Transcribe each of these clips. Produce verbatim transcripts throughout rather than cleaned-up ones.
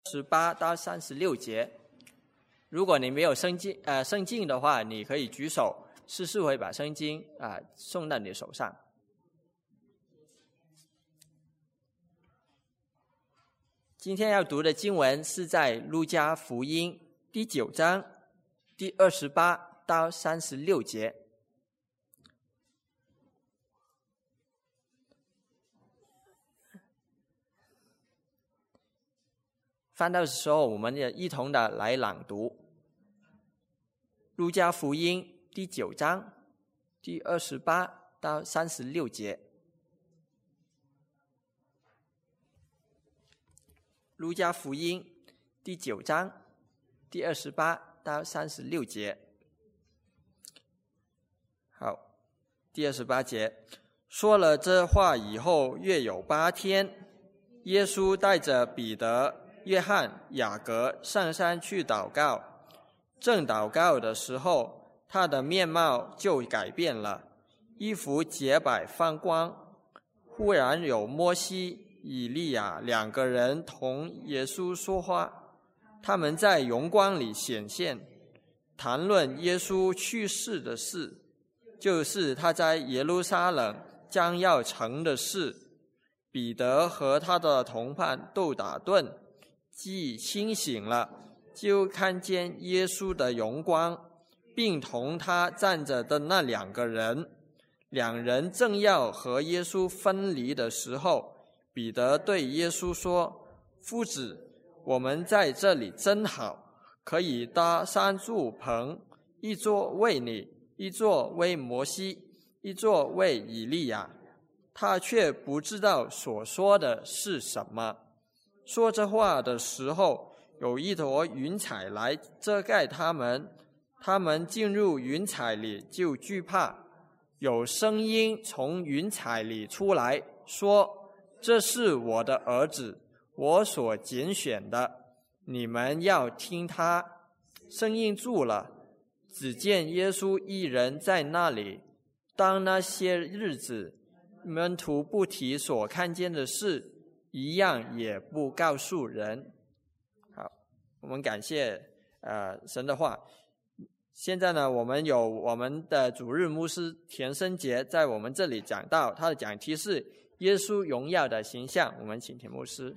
十八到三十六节。如果你没有圣经呃圣经的话，你可以举手，施事会把圣经啊、呃、送到你的手上。今天要读的经文是在路加福音第九章第二十八到三十六节。翻到的时候，我们也一同的来朗读路加福音第九章第二十八到三十六节。路加福音第九章第二十八到三十六节。好，第二十八节，说了这话以后，约有八天，耶稣带着彼得、约翰、雅各上山去祷告。正祷告的时候，他的面貌就改变了，衣服洁白放光。忽然有摩西、以利亚两个人同耶稣说话，他们在荣光里显现，谈论耶稣去世的事，就是他在耶路撒冷将要成的事。彼得和他的同伴都打盹，既清醒了，就看见耶稣的荣光，并同他站着的那两个人。两人正要和耶稣分离的时候，彼得对耶稣说：夫子，我们在这里真好，可以搭三座棚，一座为你，一座为摩西，一座为以利亚。他却不知道所说的是什么。说这话的时候，有一坨云彩来遮盖他们，他们进入云彩里就惧怕。有声音从云彩里出来说：这是我的儿子，我所拣选的，你们要听他。声音住了，只见耶稣一人在那里。当那些日子，门徒不提所看见的事，一样也不告诉人。好，我们感谢呃神的话。现在呢，我们有我们的主日牧师田生杰在我们这里讲道，他的讲题是耶稣荣耀的形象。我们请田牧师。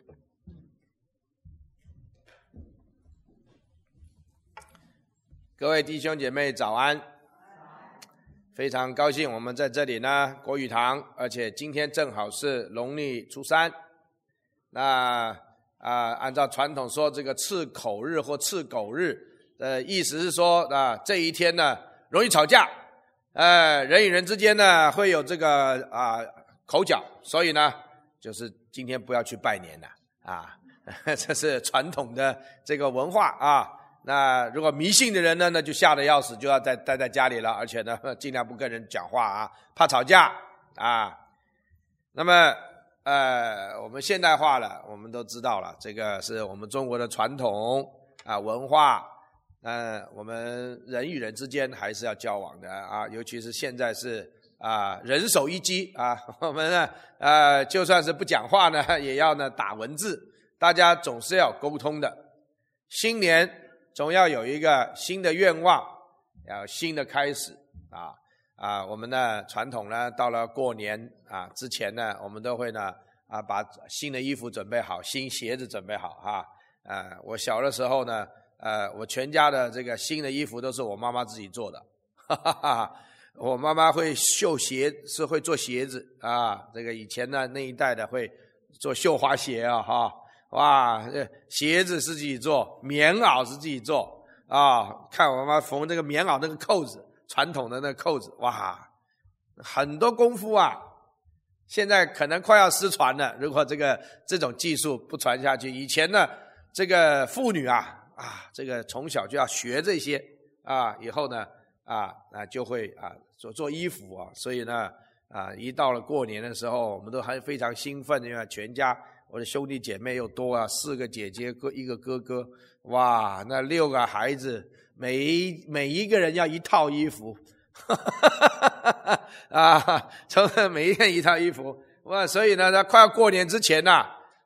各位弟兄姐妹早安，非常高兴我们在这里呢国语堂，而且今天正好是农历初三。那啊、呃，按照传统说，这个赤口日或赤狗日的意思是说啊，这一天呢容易吵架，呃，人与人之间呢会有这个啊、呃、口角，所以呢就是今天不要去拜年了啊，这是传统的这个文化啊。那如果迷信的人呢，那就吓得要死，就要待待在家里了，而且呢尽量不跟人讲话啊，怕吵架啊。那么呃，我们现代化了，我们都知道了，这个是我们中国的传统啊文化。呃，我们人与人之间还是要交往的啊，尤其是现在是啊人手一机啊，我们呢呃就算是不讲话呢，也要呢打文字，大家总是要沟通的。新年总要有一个新的愿望，要新的开始啊啊！我们呢传统呢，到了过年啊之前呢，我们都会呢啊把新的衣服准备好，新鞋子准备好哈。啊，我小的时候呢。呃，我全家的这个新的衣服都是我妈妈自己做的，哈哈哈。我妈妈会绣鞋，是会做鞋子啊。这个以前呢那一代的会做绣花鞋啊，哈，哇，鞋子是自己做，棉袄是自己做啊。看我妈妈缝这个棉袄那个扣子，传统的那个扣子，哇，很多功夫啊。现在可能快要失传了，如果这个这种技术不传下去，以前呢，这个妇女啊。啊，这个从小就要学这些啊，以后呢啊啊就会啊做做衣服啊，所以呢啊一到了过年的时候，我们都还非常兴奋，因为全家我的兄弟姐妹又多啊，四个姐姐各一个哥哥，哇，那六个孩子，每一每一个人要一套衣服，哈哈哈哈啊，从每一人一套衣服，哇，所以呢，在快要过年之前呐、啊。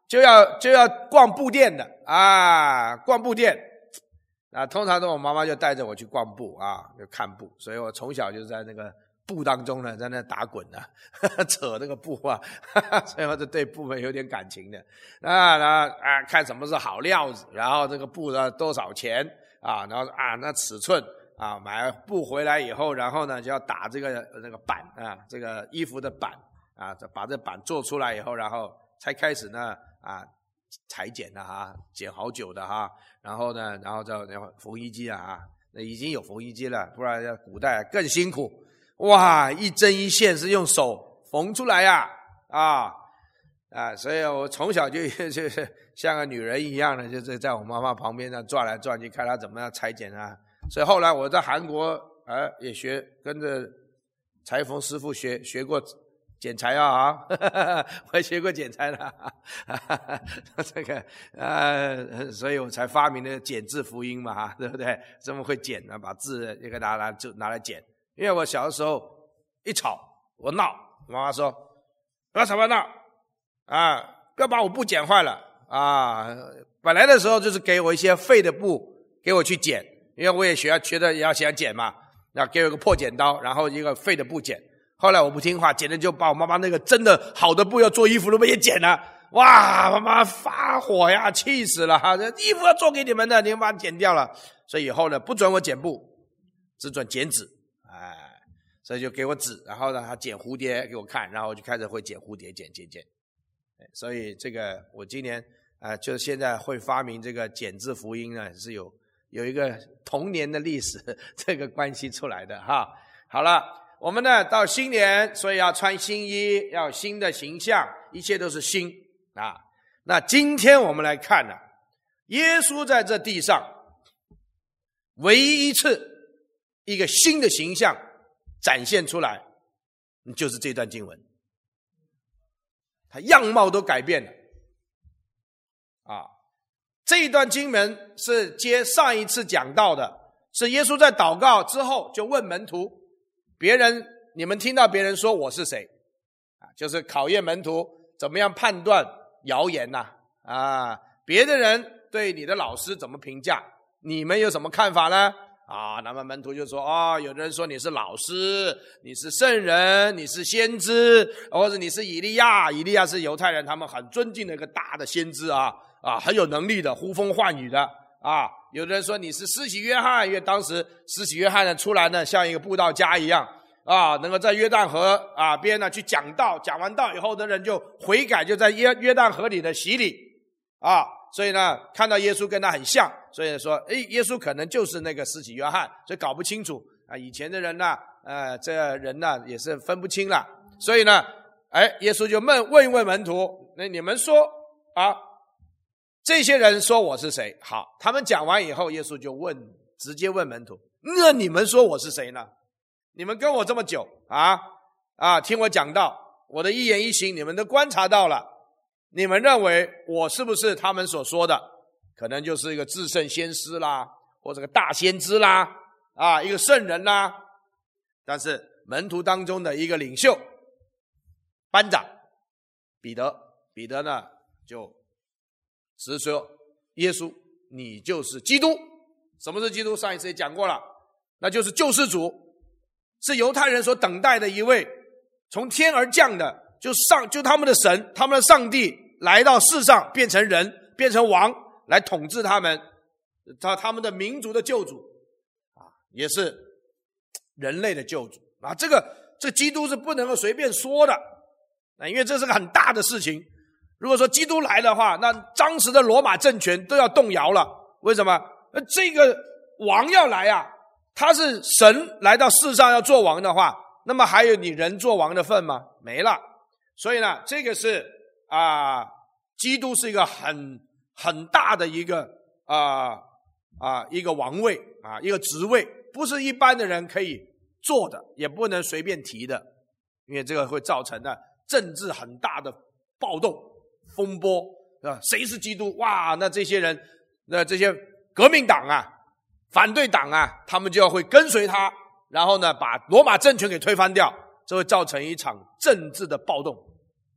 就要就要逛布店的啊，逛布店啊，通常都我妈妈就带着我去逛布啊，就看布，所以我从小就在那个布当中呢，在那打滚啊，呵呵扯那个布啊，呵呵所以我就对布有点感情的啊，然后啊看什么是好料子，然后这个布呢多少钱啊，然后啊那尺寸啊，买布回来以后，然后呢就要打这个那个板啊，这个衣服的板啊，把这板做出来以后，然后才开始呢啊裁剪的哈，剪好久的哈，然后呢，然后再然后缝衣机啊，那已经有缝衣机了，不然古代更辛苦。哇，一针一线是用手缝出来呀，啊啊！所以我从小就就是像个女人一样的，就是在我妈妈旁边呢转来转去，看她怎么样裁剪啊。所以后来我在韩国，呃，也学跟着裁缝师傅学学过剪裁啊，我也学过剪裁的，这个呃，所以我才发明了剪字福音嘛，对不对？这么会剪呢，把字也给拿来就拿来剪。因为我小的时候一吵我闹，妈妈说不要吵不要闹啊，不要把我布剪坏了啊。本来的时候就是给我一些废的布给我去剪，因为我也学学的也要想剪嘛，要给我一个破剪刀，然后一个废的布剪。后来我不听话，剪的就把我妈妈那个真的好的布要做衣服的布也剪了。哇，妈妈发火呀，气死了哈！这衣服要做给你们的，你们把它剪掉了。所以以后呢，不准我剪布，只准剪纸。哎，所以就给我纸，然后呢，他剪蝴蝶给我看，然后我就开始会剪蝴蝶，剪剪剪。所以这个我今年啊、呃，就现在会发明这个剪字福音呢，是有有一个童年的历史这个关系出来的哈。好了，我们呢到新年，所以要穿新衣，要有新的形象，一切都是新啊。那今天我们来看呢，耶稣在这地上唯一一次一个新的形象展现出来，就是这段经文，他样貌都改变了啊！这一段经文是接上一次讲到的，是耶稣在祷告之后就问门徒，别人你们听到别人说我是谁啊？就是考验门徒怎么样判断谣言呐 啊, 啊别的人对你的老师怎么评价，你们有什么看法呢？啊，那么门徒就说哦，有的人说你是老师，你是圣人，你是先知，或者你是以利亚。以利亚是犹太人他们很尊敬的一个大的先知啊，啊，很有能力的，呼风唤雨的啊。有的人说你是施洗约翰，因为当时施洗约翰呢出来呢像一个布道家一样啊，能够在约旦河啊边呢去讲道，讲完道以后的人就悔改，就在约约旦河里的洗礼啊。所以呢，看到耶稣跟他很像，所以说，诶，耶稣可能就是那个施洗约翰，所以搞不清楚啊。以前的人呢，呃，这人呢也是分不清了。所以呢，哎，耶稣就问问一问门徒，那你们说啊，这些人说我是谁？好，他们讲完以后，耶稣就问，直接问门徒，那你们说我是谁呢？你们跟我这么久啊啊，听我讲道，我的一言一行你们都观察到了。你们认为我是不是他们所说的可能就是一个至圣先师啦，或者个大先知啦，啊，一个圣人啦？但是门徒当中的一个领袖班长彼得，彼得呢就直说，耶稣你就是基督。什么是基督？上一次也讲过了，那就是救世主，是犹太人所等待的一位从天而降的，就上就他们的神，他们的上帝来到世上，变成人，变成王，来统治他们，他他们的民族的救主啊，也是人类的救主啊。这个这基督是不能够随便说的啊，因为这是个很大的事情。如果说基督来的话，那当时的罗马政权都要动摇了。为什么？这个王要来啊，他是神来到世上要做王的话，那么还有你人做王的份吗？没了。所以呢，这个是啊、呃，基督是一个很很大的一个啊啊、呃呃、一个王位啊，一个职位，不是一般的人可以做的，也不能随便提的，因为这个会造成呢政治很大的暴动风波啊。谁是基督？哇，那这些人，那这些革命党啊、反对党啊，他们就要会跟随他，然后呢把罗马政权给推翻掉。这会造成一场政治的暴动，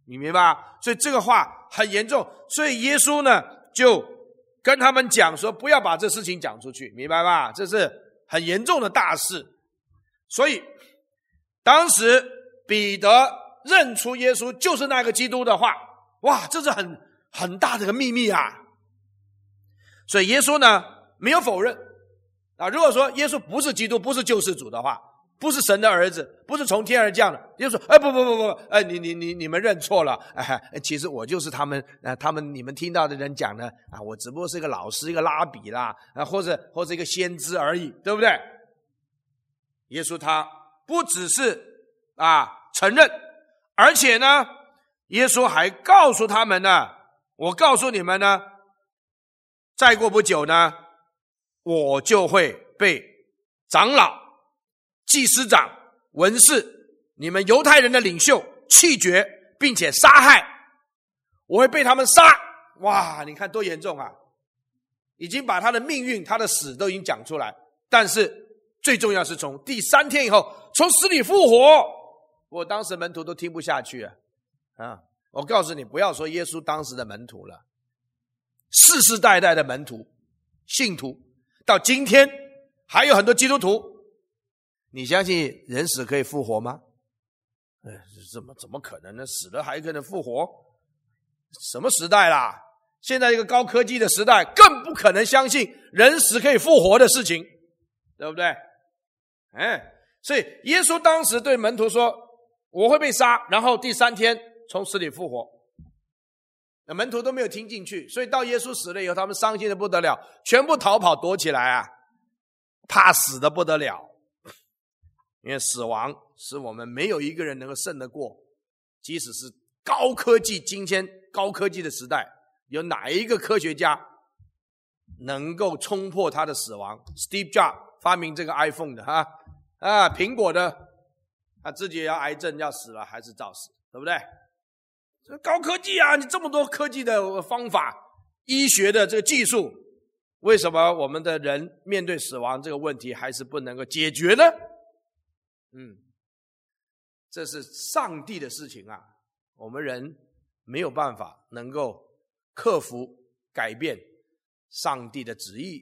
你明白吧？所以这个话很严重，所以耶稣呢就跟他们讲说，不要把这事情讲出去，明白吧？这是很严重的大事。所以当时彼得认出耶稣就是那个基督的话，哇，这是很很大的一个秘密啊！所以耶稣呢没有否认啊。如果说耶稣不是基督，不是救世主的话，不是神的儿子，不是从天而降的，耶稣说：“哎，不不不不，哎，你你你你们认错了，哎，其实我就是他们，呃，他们你们听到的人讲的啊，我只不过是一个老师，一个拉比啦，啊，或者或者一个先知而已，对不对？”耶稣他不只是啊承认，而且呢，耶稣还告诉他们呢，我告诉你们呢，再过不久呢，我就会被长老、祭司长、文士、你们犹太人的领袖弃绝，并且杀害，我会被他们杀。哇，你看多严重啊！已经把他的命运、他的死都已经讲出来，但是最重要是从第三天以后从死里复活。我当时门徒都听不下去啊！啊，我告诉你，不要说耶稣当时的门徒了，世世代代的门徒、信徒，到今天还有很多基督徒，你相信人死可以复活吗？哎，怎么怎么可能呢？死了还可能复活？什么时代啦？现在一个高科技的时代，更不可能相信人死可以复活的事情，对不对？哎，所以耶稣当时对门徒说，我会被杀，然后第三天从死里复活。那门徒都没有听进去，所以到耶稣死了以后，他们伤心的不得了，全部逃跑躲起来啊，怕死的不得了。因为死亡是我们没有一个人能够胜得过，即使是高科技，今天高科技的时代，有哪一个科学家能够冲破他的死亡？ Steve Jobs 发明这个 iPhone 的哈啊，苹果的他自己也要癌症要死了，还是照死，对不对？这高科技啊，你这么多科技的方法，医学的这个技术，为什么我们的人面对死亡这个问题还是不能够解决呢？嗯，这是上帝的事情啊，我们人没有办法能够克服改变上帝的旨意。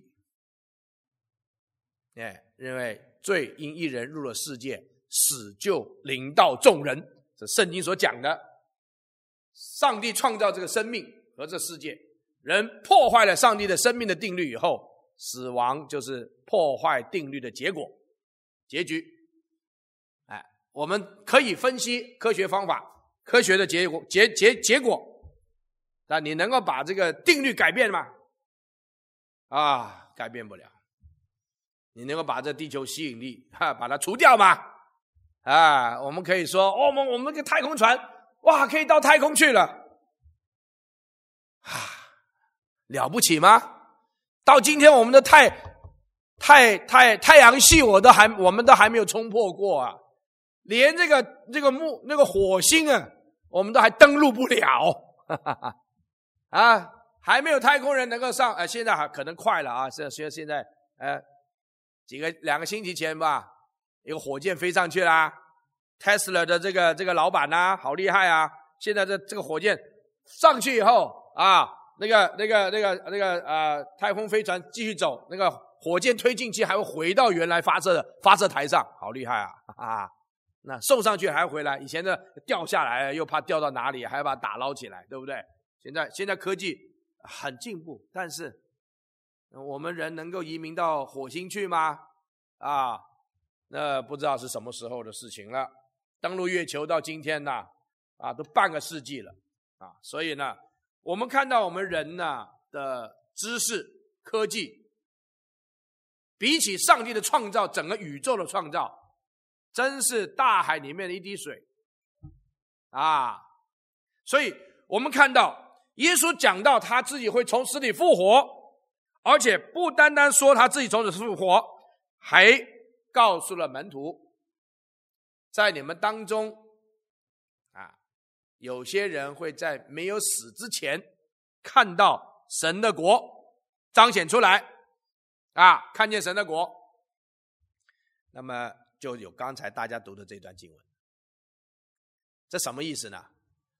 哎，因为罪因一人入了世界，死就临到众人，这圣经所讲的。上帝创造这个生命和这世界，人破坏了上帝的生命的定律以后，死亡就是破坏定律的结果结局。哎，我们可以分析科学方法，科学的结果结结结果，但你能够把这个定律改变吗？啊，改变不了。你能够把这地球吸引力哈把它除掉吗？啊，我们可以说，哦，我们我们个太空船，哇，可以到太空去了，啊，了不起吗？到今天我们的太太太太阳系，我都还我们都还没有冲破过啊，连这个这个木那个火星啊，我们都还登陆不了，哈哈哈啊，还没有太空人能够上，呃，现在还可能快了啊，现在现在呃。几个两个星期前吧，一个火箭飞上去啦 ，Tesla 的这个这个老板啊，好厉害啊！现在这这个火箭上去以后啊，那个那个那个那个呃太空飞船继续走，那个火箭推进器还会回到原来发射的发射台上，好厉害啊！啊，那送上去还回来，以前的掉下来又怕掉到哪里，还要把它打捞起来，对不对？现在现在科技很进步，但是我们人能够移民到火星去吗？啊，那不知道是什么时候的事情了。登陆月球到今天呢，啊，都半个世纪了啊。所以呢，我们看到我们人呢的知识、科技，比起上帝的创造，整个宇宙的创造，真是大海里面的一滴水啊。所以我们看到耶稣讲到他自己会从死里复活。而且不单单说他自己从死复活，还告诉了门徒，在你们当中啊，有些人会在没有死之前看到神的国彰显出来啊，看见神的国。那么就有刚才大家读的这段经文，这什么意思呢？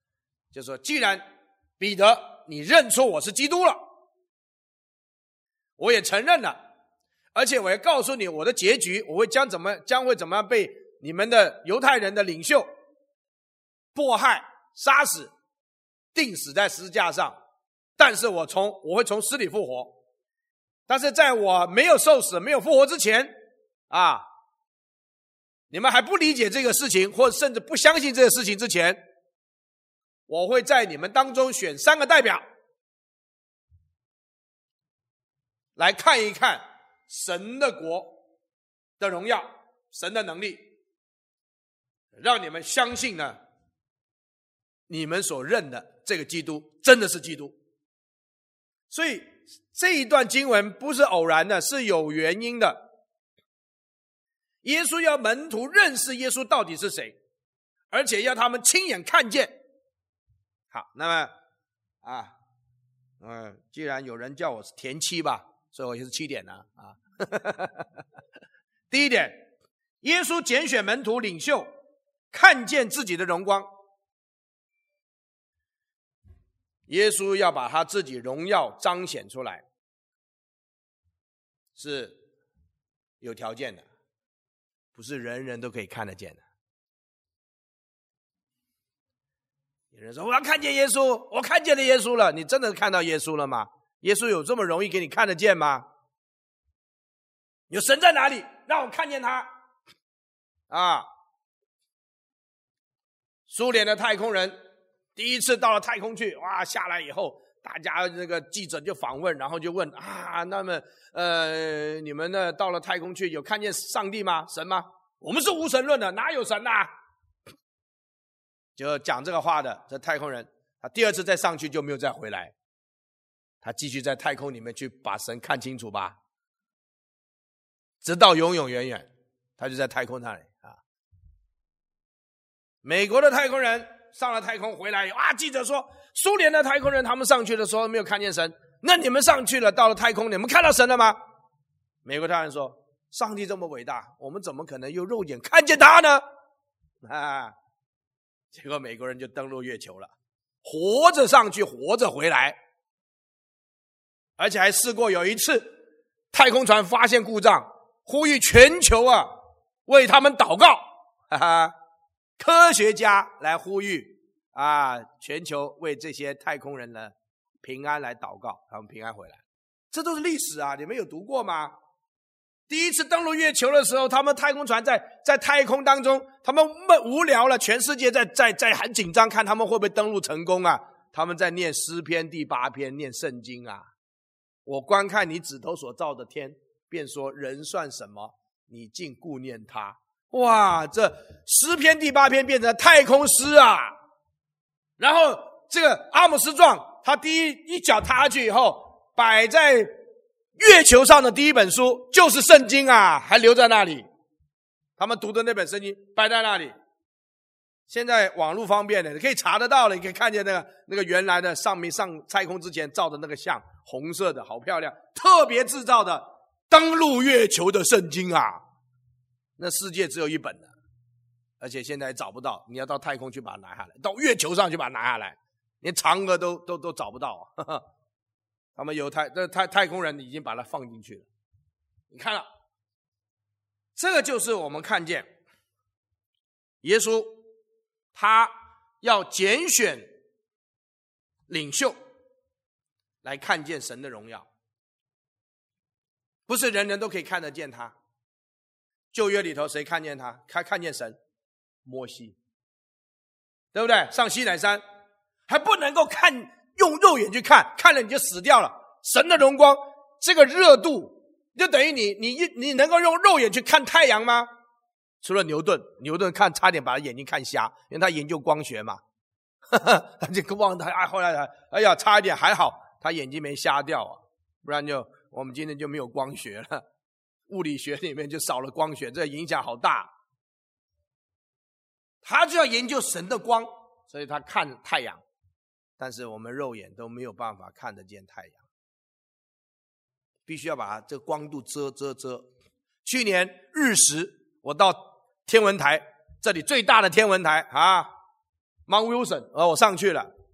就说既然彼得你认出我是基督了，我也承认了，而且我要告诉你我的结局，我会将怎么将会怎么样被你们的犹太人的领袖迫害、杀死、钉死在十字架上，但是我从我会从死里复活。但是在我没有受死、没有复活之前啊，你们还不理解这个事情，或者甚至不相信这个事情之前，我会在你们当中选三个代表来看一看神的国的荣耀，神的能力，让你们相信呢，你们所认的这个基督真的是基督。所以这一段经文不是偶然的，是有原因的。耶稣要门徒认识耶稣到底是谁，而且要他们亲眼看见。好，那么啊，嗯，既然有人叫我是田七吧，所以我也是七点呢啊。第一点，耶稣拣选门徒领袖，看见自己的荣光。耶稣要把他自己荣耀彰显出来，是有条件的，不是人人都可以看得见的。有人说我要看见耶稣，我看见了耶稣了，你真的看到耶稣了吗？耶稣有这么容易给你看得见吗？有神在哪里？让我看见他啊！苏联的太空人第一次到了太空去，哇，下来以后，大家那个记者就访问，然后就问啊，那么呃，你们呢到了太空去，有看见上帝吗？神吗？我们是无神论的，哪有神啊？就讲这个话的这太空人，他第二次再上去就没有再回来，他继续在太空里面去把神看清楚吧，直到永永远远，他就在太空那里啊。美国的太空人上了太空回来，啊，记者说苏联的太空人他们上去的时候没有看见神，那你们上去了到了太空，你们看到神了吗？美国太空人说上帝这么伟大，我们怎么可能用肉眼看见他呢？啊，结果美国人就登陆月球了，活着上去活着回来，而且还试过有一次太空船发现故障，呼吁全球啊为他们祷告，哈哈，科学家来呼吁啊，全球为这些太空人的平安来祷告，他们平安回来。这都是历史啊，你们有读过吗？第一次登陆月球的时候，他们太空船在在太空当中，他们无聊了，全世界在在在很紧张，看他们会不会登陆成功啊。他们在念诗篇第八篇，念圣经啊。我观看你指头所造的天，便说人算什么，你竟顾念他。哇，这诗篇第八篇变成太空诗啊。然后这个阿姆斯壮他第一一脚踏下去以后，摆在月球上的第一本书就是圣经啊，还留在那里。他们读的那本圣经摆在那里。现在网络方便的，你可以查得到了，你可以看见那个那个原来的上面上太空之前照的那个像，红色的，好漂亮，特别制造的登陆月球的圣经啊。那世界只有一本的，而且现在找不到，你要到太空去把它拿下来，到月球上去把它拿下来，连嫦娥都都都找不到啊。呵呵，他们犹太这太太空人已经把它放进去了。你看了，这个就是我们看见耶稣他要拣选领袖来看见神的荣耀，不是人人都可以看得见他。旧约里头谁看见他？看看见神？摩西，对不对？上西乃山还不能够看，用肉眼去看，看了你就死掉了。神的荣光，这个热度，就等于你你你能够用肉眼去看太阳吗？除了牛顿，牛顿看差点把他眼睛看瞎，因为他研究光学嘛。他就忘他，哎，后来他哎呀，差一点还好，他眼睛没瞎掉啊，不然就我们今天就没有光学了。物理学里面就少了光学，这影响好大。他就要研究神的光，所以他看太阳，但是我们肉眼都没有办法看得见太阳，必须要把这个光度遮遮遮。去年日食，我到天文台，这里最大的天文台啊 Mount Wilson， 我上去了，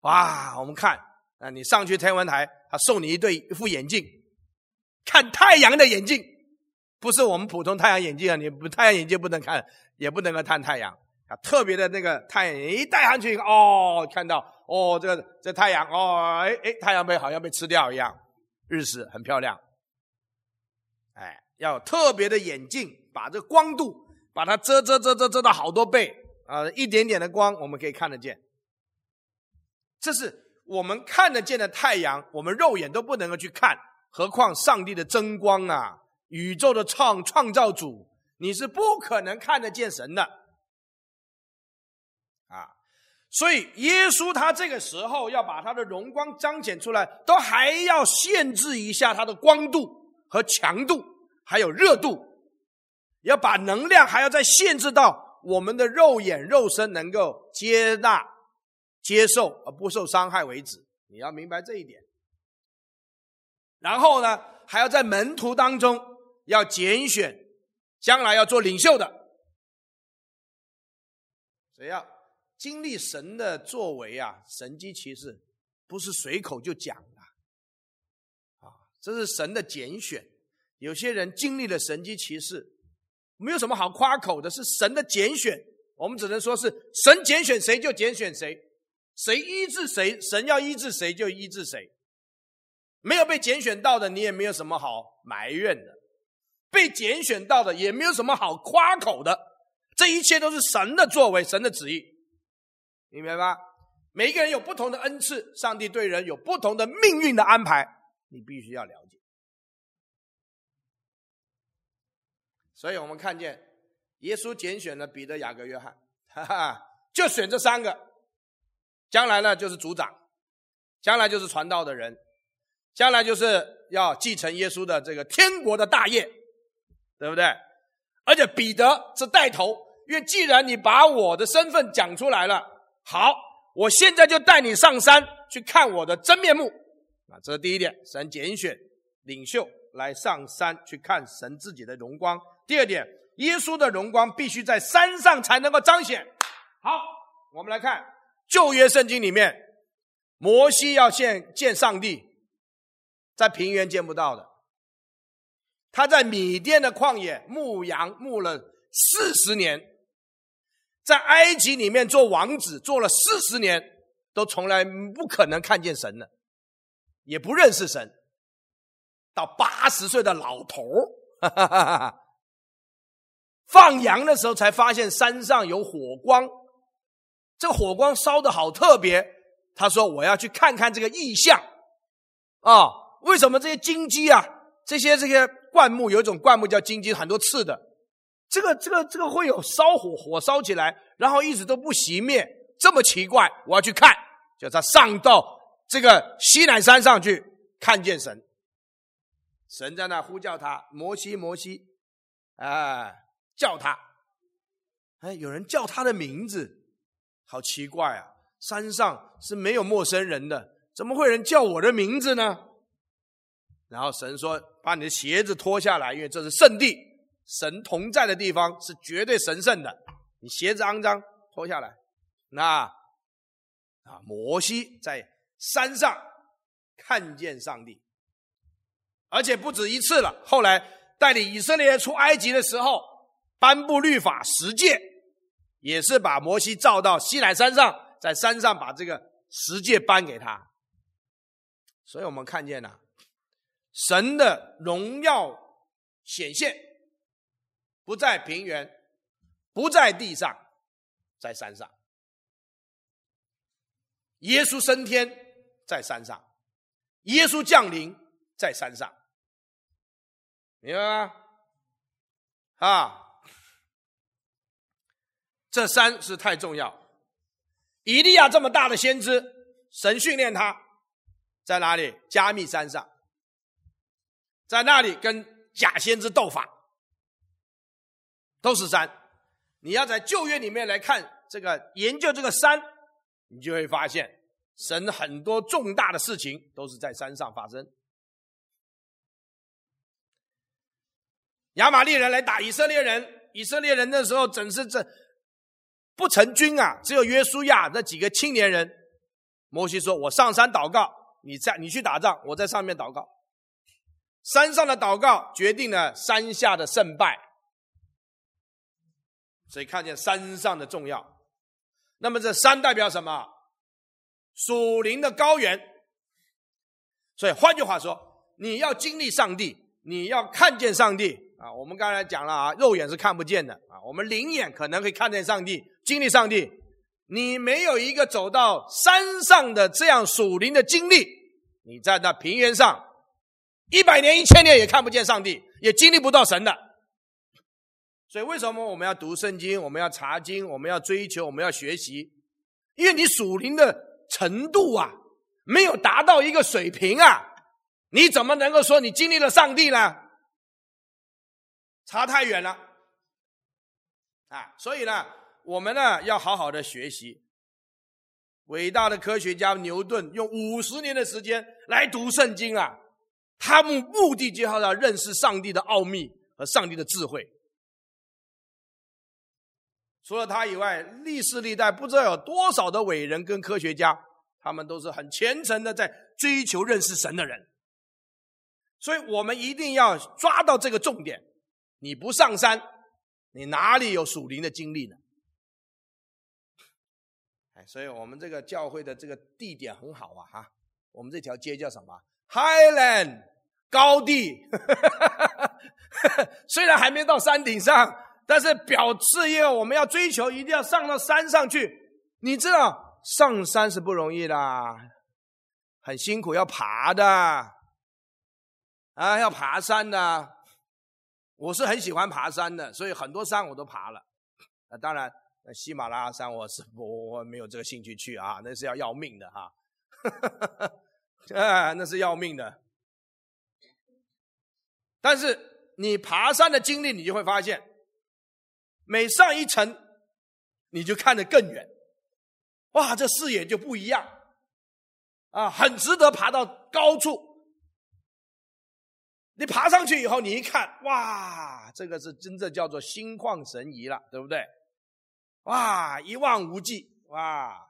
哇，我们看啊，你上去天文台，他送你一对一副眼镜，看太阳的眼镜，不是我们普通太阳眼镜啊，你不太阳眼镜不能看，也不能够看太阳啊，特别的那个太阳眼一戴上去，哦，看到哦，这个这太阳哦，哎哎，太阳被好像被吃掉一样，日食很漂亮。哎，要有特别的眼镜，把这个光度把它遮遮遮遮遮到好多倍啊，一点点的光我们可以看得见。这是我们看得见的太阳，我们肉眼都不能够去看，何况上帝的真光啊，宇宙的创创造主，你是不可能看得见神的啊。所以耶稣他这个时候要把他的荣光彰显出来，都还要限制一下他的光度和强度还有热度，要把能量还要再限制到我们的肉眼肉身能够接纳接受而不受伤害为止，你要明白这一点。然后呢，还要在门徒当中要拣选将来要做领袖的，所以要经历神的作为啊，神迹奇事不是随口就讲的啊，这是神的拣选。有些人经历了神迹奇事，没有什么好夸口的，是神的拣选，我们只能说是神拣选谁就拣选谁，谁医治谁，神要医治谁就医治谁。没有被拣选到的，你也没有什么好埋怨的，被拣选到的也没有什么好夸口的，这一切都是神的作为，神的旨意，明白吗？每一个人有不同的恩赐，上帝对人有不同的命运的安排，你必须要了解。所以我们看见耶稣拣选了彼得、雅各、约翰，哈哈，就选这三个，将来呢就是族长，将来就是传道的人，将来就是要继承耶稣的这个天国的大业，对不对？而且彼得是带头，因为既然你把我的身份讲出来了，好，我现在就带你上山去看我的真面目。啊，这是第一点，神拣选领袖来上山去看神自己的荣光。第二点，耶稣的荣光必须在山上才能够彰显。好，我们来看旧约圣经里面，摩西要见见上帝，在平原见不到的，他在米甸的旷野牧羊牧了四十年，在埃及里面做王子做了四十年，都从来不可能看见神了，也不认识神。到八十岁的老头哈哈哈哈放羊的时候才发现山上有火光，这个火光烧得好特别，他说我要去看看这个异象啊！为什么这些荆棘啊，这些这些灌木，有一种灌木叫荆棘，很多刺的，这个这个这个会有烧火，火烧起来，然后一直都不熄灭，这么奇怪，我要去看。就他上到这个西乃山上去看见神，神在那呼叫他，摩西摩西，哎，叫他，哎，有人叫他的名字，好奇怪啊！山上是没有陌生人的，怎么会有人叫我的名字呢？然后神说：“把你的鞋子脱下来，因为这是圣地，神同在的地方是绝对神圣的。你鞋子肮脏，脱下来。”那啊，摩西在山上看见上帝，而且不止一次了。后来带领以色列人出埃及的时候，颁布律法十诫，也是把摩西召到西乃山上，在山上把这个十诫颁给他。所以我们看见啊，神的荣耀显现不在平原，不在地上，在山上。耶稣升天在山上，耶稣降临在山上，明白吗？啊，这山是太重要。以利亚这么大的先知，神训练他在哪里？加密山上，在那里跟假先知斗法，都是山。你要在旧约里面来看这个研究这个山，你就会发现神很多重大的事情都是在山上发生。亚玛力人来打以色列人，以色列人那时候整是这不成军啊，只有约书亚那几个青年人摩西说，我上山祷告，你在你去打仗，我在上面祷告。山上的祷告决定了山下的胜败，所以看见山上的重要。那么这山代表什么？属灵的高原。所以换句话说，你要经历上帝，你要看见上帝啊。我们刚才讲了啊，肉眼是看不见的啊，我们灵眼可能会看见上帝，经历上帝。你没有一个走到山上的这样属灵的经历，你在那平原上一百年一千年也看不见上帝，也经历不到神的。所以为什么我们要读圣经，我们要查经，我们要追求，我们要学习？因为你属灵的程度啊没有达到一个水平啊，你怎么能够说你经历了上帝呢？差太远了啊！所以呢我们呢要好好的学习。伟大的科学家牛顿用五十年的时间来读圣经啊，他们目的就是要认识上帝的奥秘和上帝的智慧。除了他以外，历世历代不知道有多少的伟人跟科学家，他们都是很虔诚的在追求认识神的人。所以我们一定要抓到这个重点，你不上山，你哪里有属灵的经历呢？所以我们这个教会的这个地点很好啊哈，我们这条街叫什么 Highland 高地虽然还没到山顶上，但是表示因为我们要追求一定要上到山上去。你知道上山是不容易的，很辛苦，要爬的啊，要爬山的。我是很喜欢爬山的，所以很多山我都爬了啊，当然喜马拉雅山我是我没有这个兴趣去啊，那是要要命的哈、啊，那是要命的。但是你爬山的经历，你就会发现，每上一层，你就看得更远，哇，这视野就不一样啊，很值得爬到高处。你爬上去以后，你一看，哇，这个是真正叫做心旷神怡了，对不对？哇，一望无际，哇！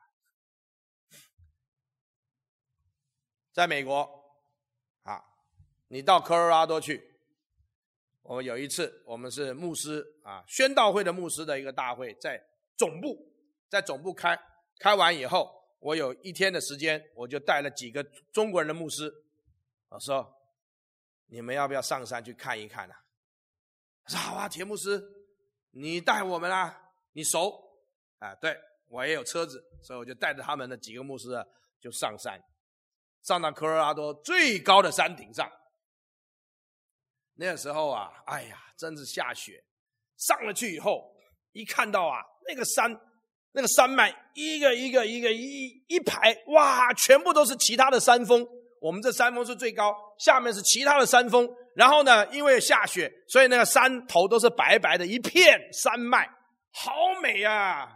在美国啊，你到科罗拉多去，我们有一次，我们是牧师啊，宣道会的牧师的一个大会，在总部，在总部开，开完以后，我有一天的时间，我就带了几个中国人的牧师，我说，你们要不要上山去看一看啊？我说好啊，田牧师，你带我们啊。你熟啊？对，我也有车子，所以我就带着他们的几个牧师就上山，上到科罗拉多最高的山顶上。那个时候啊，哎呀，真是下雪。上了去以后，一看到啊，那个山，那个山脉一个一个一个一一排，哇，全部都是其他的山峰。我们这山峰是最高，下面是其他的山峰。然后呢，因为下雪，所以那个山头都是白白的一片山脉。好美啊！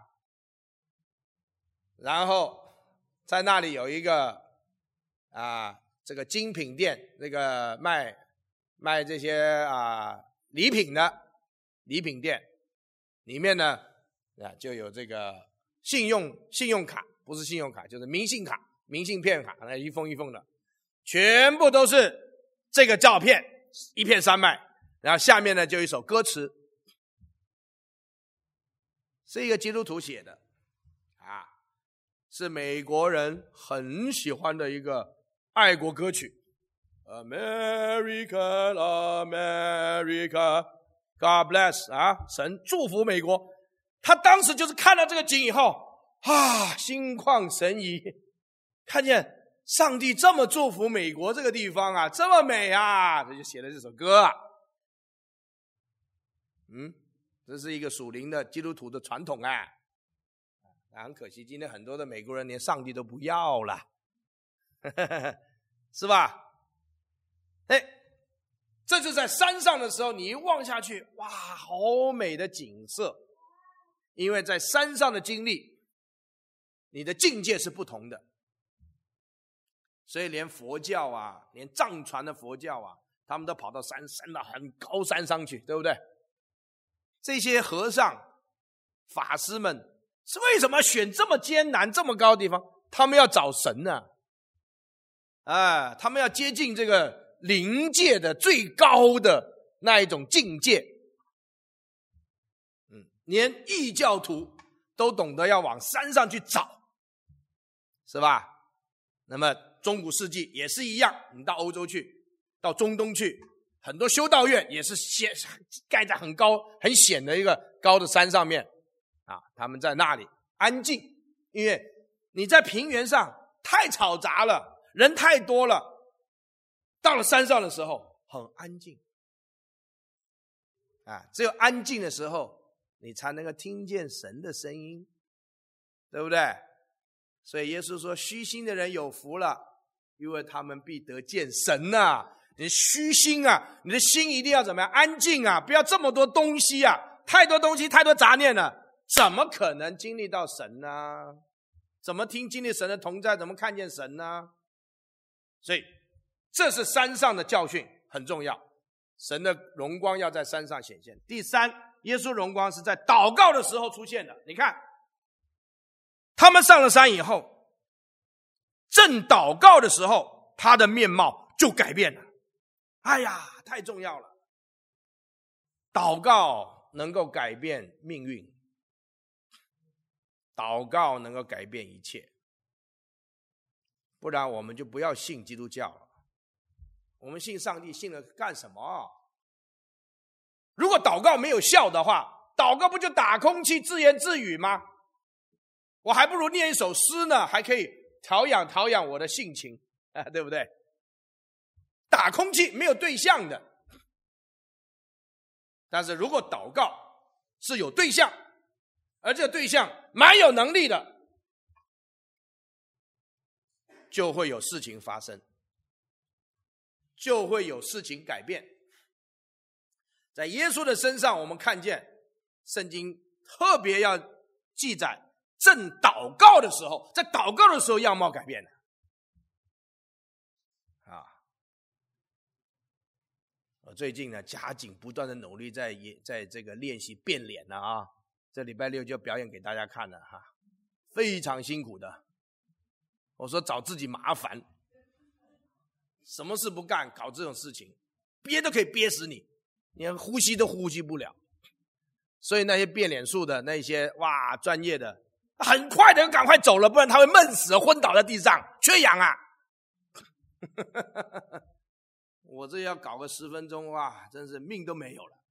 然后在那里有一个啊，这个精品店，那个卖卖这些啊礼品的礼品店，里面呢啊就有这个信用信用卡，不是信用卡，就是明信卡、明信片卡，那一封一封的，全部都是这个照片，一片山脉，然后下面呢就一首歌词。是一个基督徒写的啊，是美国人很喜欢的一个爱国歌曲 America America God bless 啊，神祝福美国。他当时就是看到这个景以后啊，心旷神怡，看见上帝这么祝福美国这个地方啊，这么美啊，他就写了这首歌啊。嗯这是一个属灵的基督徒的传统啊，很可惜今天很多的美国人连上帝都不要了是吧？哎，这就在山上的时候，你一望下去，哇，好美的景色。因为在山上的经历，你的境界是不同的，所以连佛教啊，连藏传的佛教啊，他们都跑到山山到很高山上去，对不对？这些和尚法师们是为什么选这么艰难这么高的地方？ 他们要找神呢、啊，他们要接近这个灵界的最高的那一种境界。嗯，连异教徒都懂得要往山上去找，是吧？那么中古世纪也是一样，你到欧洲去，到中东去，很多修道院也是显盖在很高很险的一个高的山上面啊，他们在那里安静，因为你在平原上太吵杂了，人太多了，到了山上的时候很安静啊，只有安静的时候你才能够听见神的声音，对不对？所以耶稣说虚心的人有福了，因为他们必得见神啊。你虚心啊，你的心一定要怎么样？安静啊，不要这么多东西啊，太多东西，太多杂念了，怎么可能经历到神呢？怎么听经历神的同在？怎么看见神呢？所以这是山上的教训，很重要。神的荣光要在山上显现。第三，耶稣荣光是在祷告的时候出现的。你看他们上了山以后，正祷告的时候，他的面貌就改变了。哎呀，太重要了！祷告能够改变命运，祷告能够改变一切，不然我们就不要信基督教了。我们信上帝信了干什么？如果祷告没有效的话，祷告不就打空气自言自语吗？我还不如念一首诗呢，还可以调养调养我的性情，啊，对不对？打空气没有对象的。但是如果祷告是有对象，而这个对象蛮有能力的，就会有事情发生，就会有事情改变。在耶稣的身上，我们看见圣经特别要记载正祷告的时候，在祷告的时候样貌改变了啊！我最近呢，加紧不断的努力在在这个练习变脸了啊！这礼拜六就表演给大家看了哈，非常辛苦的。我说找自己麻烦，什么事不干，搞这种事情，憋都可以憋死你，你呼吸都呼吸不了。所以那些变脸术的那些哇专业的，很快的赶快走了，不然他会闷死昏倒在地上，缺氧啊！我这要搞个十分钟，哇，真是命都没有了。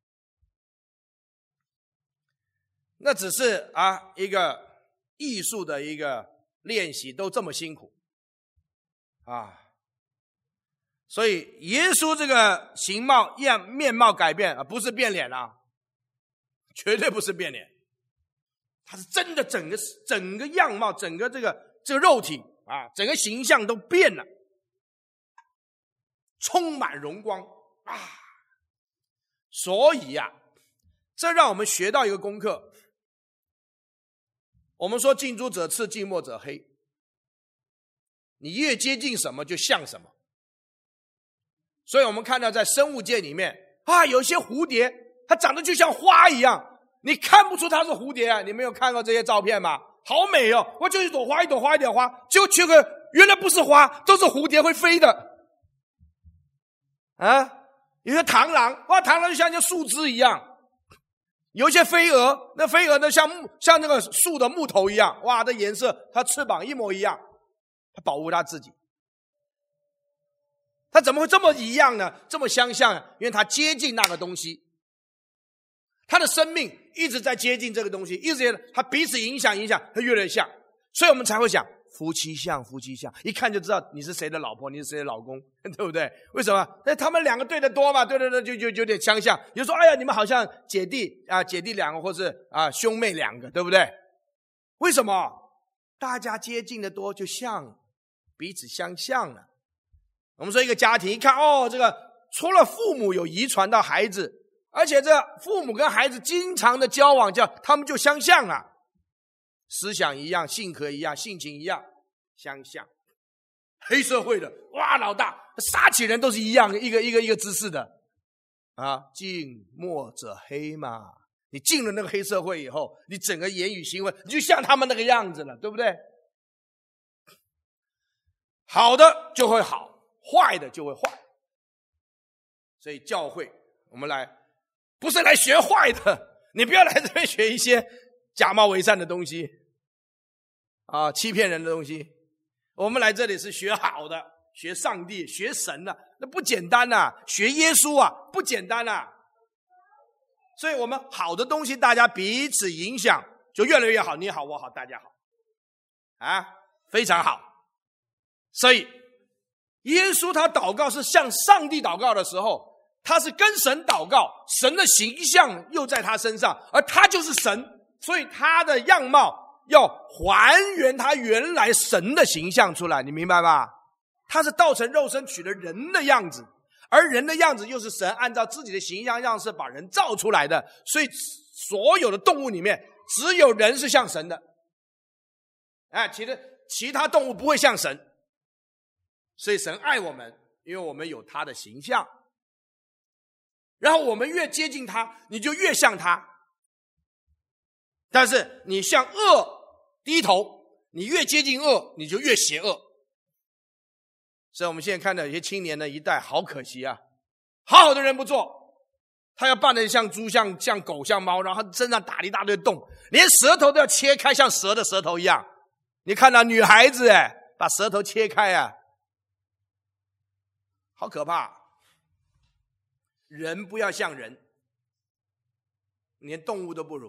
那只是啊一个艺术的一个练习，都这么辛苦啊！所以耶稣这个形貌样面貌改变啊，不是变脸啊，绝对不是变脸，他是真的整个整个样貌，整个这个这个肉体啊，整个形象都变了，充满荣光啊！所以啊，这让我们学到一个功课。我们说近朱者赤，近墨者黑，你越接近什么就像什么。所以我们看到在生物界里面啊，有些蝴蝶它长得就像花一样，你看不出它是蝴蝶啊！你没有看过这些照片吗？好美哦，我就一朵花一朵花一朵花，就这个原来不是花，都是蝴蝶会飞的啊！有些螳螂，哇，螳螂就像一些树枝一样。有一些飞蛾，那飞蛾呢像木像那个树的木头一样，哇，这颜色它翅膀一模一样，它保护它自己。它怎么会这么一样呢？这么相像呢？因为它接近那个东西，它的生命一直在接近这个东西，一直它彼此影响影响，它越来越像，所以我们才会讲夫妻相，夫妻相，一看就知道你是谁的老婆，你是谁的老公，对不对？为什么？那他们两个对得多嘛，对对对，就就就有点相像。有时候，哎呀，你们好像姐弟啊，姐弟两个，或是啊兄妹两个，对不对？为什么？大家接近的多，就像彼此相像了。我们说一个家庭，一看哦，这个除了父母有遗传到孩子，而且这父母跟孩子经常的交往，叫他们就相像了。思想一样，性格一样，性情一样，相像。黑社会的，哇，老大杀起人都是一样，一个一个一个姿势的啊，近墨者黑嘛。你进了那个黑社会以后，你整个言语行为你就像他们那个样子了，对不对？ 好的就会好，坏的就会坏。所以教会我们来不是来学坏的，你不要来这边学一些假冒伪善的东西啊，欺骗人的东西。我们来这里是学好的，学上帝，学神啊，那不简单啊，学耶稣啊，不简单啊。所以我们好的东西大家彼此影响，就越来越好，你好我好大家好啊，非常好。所以耶稣他祷告是向上帝祷告的时候，他是跟神祷告，神的形象又在他身上，而他就是神，所以他的样貌要还原他原来神的形象出来，你明白吗？他是道成肉身取了人的样子，而人的样子又是神按照自己的形象样式把人造出来的，所以所有的动物里面只有人是像神的，哎，其实其他动物不会像神。所以神爱我们，因为我们有他的形象，然后我们越接近他，你就越像他。但是你向恶低头，你越接近恶，你就越邪恶。所以我们现在看到有些青年的一代好可惜啊，好好的人不做，他要扮得像猪像像狗像猫，然后他身上打了一大堆洞，连舌头都要切开，像蛇的舌头一样。你看到女孩子哎，把舌头切开啊，好可怕。人不要像人，连动物都不如。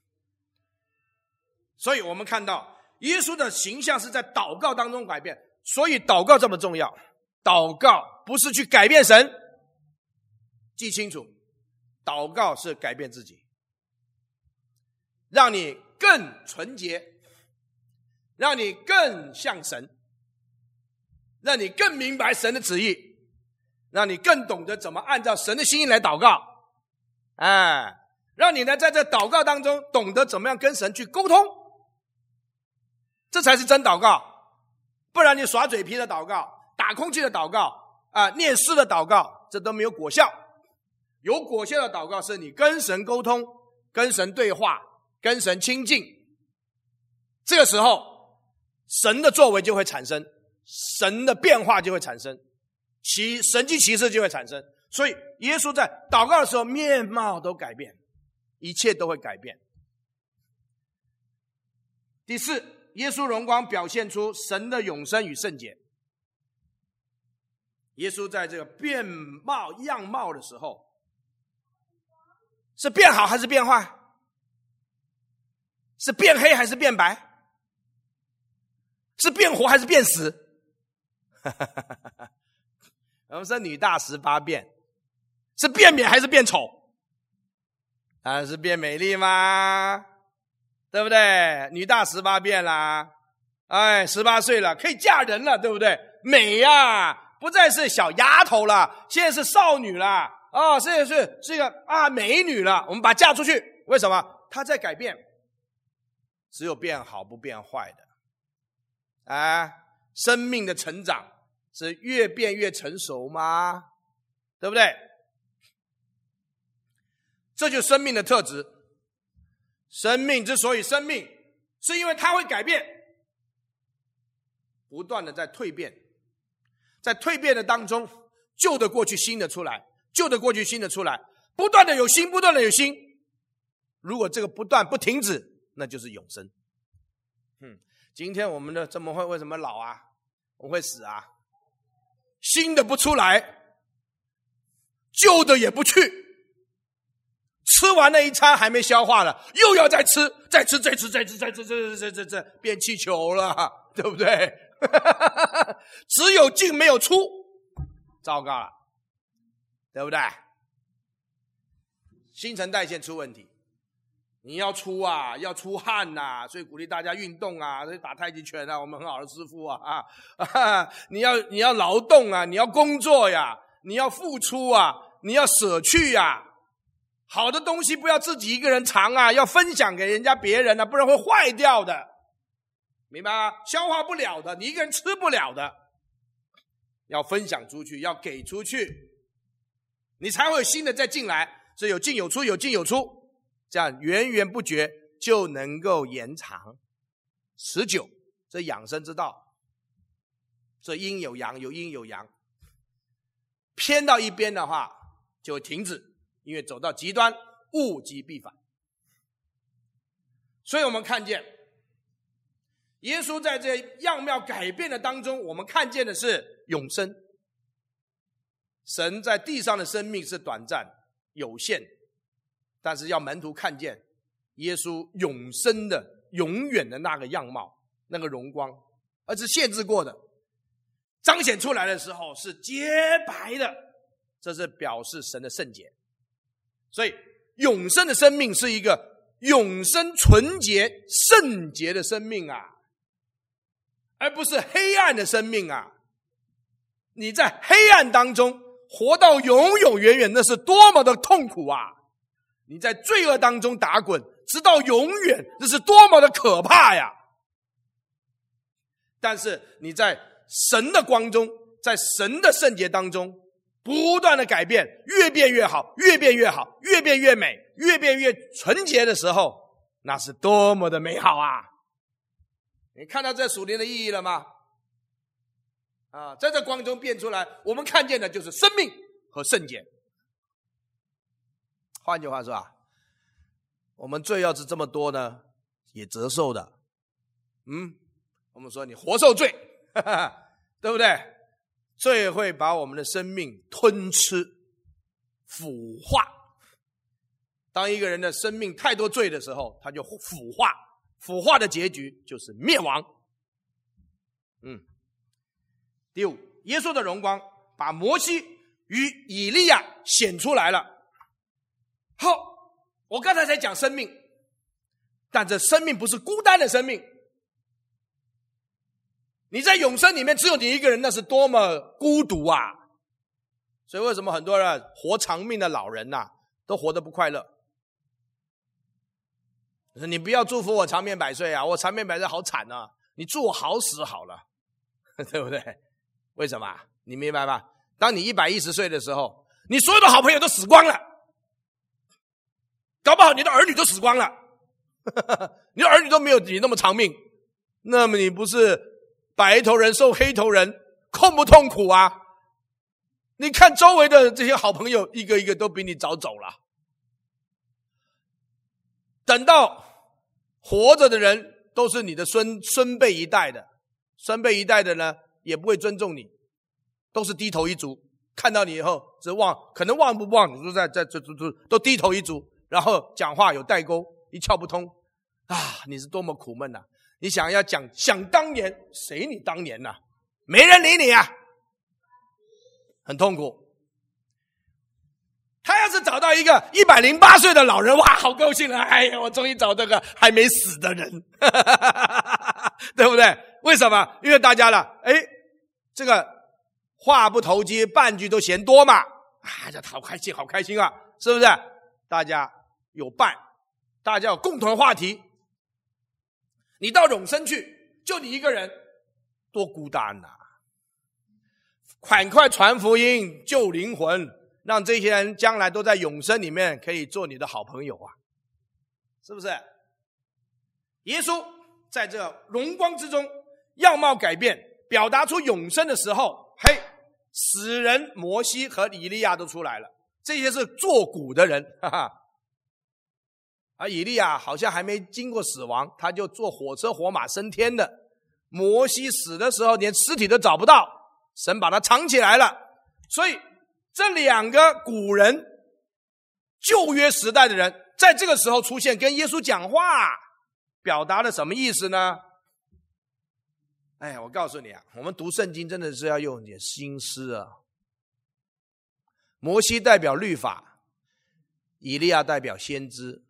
所以我们看到耶稣的形象是在祷告当中改变，所以祷告这么重要。祷告不是去改变神，记清楚，祷告是改变自己，让你更纯洁，让你更像神，让你更明白神的旨意，让你更懂得怎么按照神的心意来祷告，哎，让你呢在这祷告当中懂得怎么样跟神去沟通，这才是真祷告。不然你耍嘴皮的祷告，打空气的祷告啊，念诗的祷告，这都没有果效。有果效的祷告是你跟神沟通，跟神对话，跟神亲近，这个时候神的作为就会产生，神的变化就会产生，其神迹奇事就会产生。所以耶稣在祷告的时候面貌都改变，一切都会改变。第四，耶稣荣光表现出神的永生与圣洁。耶稣在这个变貌样貌的时候，是变好还是变坏？是变黑还是变白？是变活还是变死？我们说女大十八变，是变美还是变丑？当然是变美丽吗？对不对？女大十八变啦，哎，十八岁了，可以嫁人了，对不对？美呀、啊，不再是小丫头了，现在是少女了，哦，现在是是一个啊美女了，我们把她嫁出去。为什么？她在改变，只有变好不变坏的。啊，生命的成长是越变越成熟吗？对不对？这就是生命的特质。生命之所以生命，是因为它会改变，不断的在蜕变，在蜕变的当中，旧的过去，新的出来，旧的过去，新的出来，不断的有新，不断的有新。如果这个不断不停止，那就是永生。嗯，今天我们的这么会为什么老啊？我们会死啊？新的不出来，旧的也不去。吃完那一餐还没消化了，又要再吃，再吃，再吃，再吃，再吃，再吃，再吃，变气球了，对不对？只有进没有出，糟糕了，对不对？新陈代谢出问题，你要出啊，要出汗啊，所以鼓励大家运动啊，所以打太极拳啊，我们很好的师父啊啊，你要你要劳动啊，你要工作呀，你要付出啊，你要舍去呀。好的东西不要自己一个人尝啊，要分享给人家别人啊，不然会坏掉的，明白吗？消化不了的，你一个人吃不了的，要分享出去，要给出去，你才会有新的再进来，所以有进有出，有进有出，这样源源不绝就能够延长持久，这养生之道。 所以阴有阳，有阴有阳，偏到一边的话就会停止，因为走到极端，物极必反。所以我们看见耶稣在这样貌改变的当中，我们看见的是永生。神在地上的生命是短暂有限，但是要门徒看见耶稣永生的永远的那个样貌，那个荣光，而是限制过的，彰显出来的时候是洁白的，这是表示神的圣洁。所以永生的生命是一个永生纯洁圣洁的生命啊，而不是黑暗的生命啊。你在黑暗当中活到永永远远，那是多么的痛苦啊！你在罪恶当中打滚直到永远，这是多么的可怕呀！但是你在神的光中，在神的圣洁当中不断的改变，越变越好，越变越好，越变越美，越变越纯洁的时候，那是多么的美好啊！你看到这属灵的意义了吗？啊，在这光中变出来，我们看见的就是生命和圣洁。换句话说啊，我们罪要是这么多呢，也折寿的。嗯，我们说你活受罪，哈哈，对不对？罪会把我们的生命吞吃、腐化。当一个人的生命太多罪的时候，他就腐化，腐化的结局就是灭亡。嗯。第五，耶稣的荣光把摩西与以利亚显出来了。好，我刚才才讲生命，但这生命不是孤单的生命。你在永生里面只有你一个人，那是多么孤独啊！所以为什么很多人活长命的老人啊，都活得不快乐？你不要祝福我长命百岁啊，我长命百岁好惨啊！你祝我好死好了，对不对？为什么？你明白吗？当你一百一十岁的时候，你所有的好朋友都死光了，搞不好你的儿女都死光了，你的儿女都没有你那么长命，那么你不是白头人送黑头人，痛不痛苦啊？你看周围的这些好朋友，一个一个都比你早走了。等到活着的人都是你的孙孙辈一代的，孙辈一代的呢也不会尊重你，都是低头一族，看到你以后只望，可能望不望你都在在这都都低头一族，然后讲话有代沟，一窍不通啊！你是多么苦闷啊！你想要讲想当年，谁你当年啊？没人理你啊，很痛苦。他要是找到一个一百零八岁的老人，哇，好高兴了！哎呀，我终于找到个还没死的人，对不对？为什么？因为大家了，哎，这个话不投机，半句都嫌多嘛，啊，这好开心，好开心啊，是不是？大家有伴，大家有共同的话题。你到永生去，就你一个人，多孤单啊！赶快传福音，救灵魂，让这些人将来都在永生里面可以做你的好朋友啊，是不是？耶稣在这荣光之中，样貌改变，表达出永生的时候，嘿，死人摩西和以利亚都出来了，这些是作古的人，哈哈。而以利亚好像还没经过死亡，他就坐火车火马升天的。摩西死的时候连尸体都找不到，神把他藏起来了。所以这两个古人，旧约时代的人，在这个时候出现跟耶稣讲话，表达了什么意思呢？哎，我告诉你啊，我们读圣经真的是要用点心思啊。摩西代表律法，以利亚代表先知。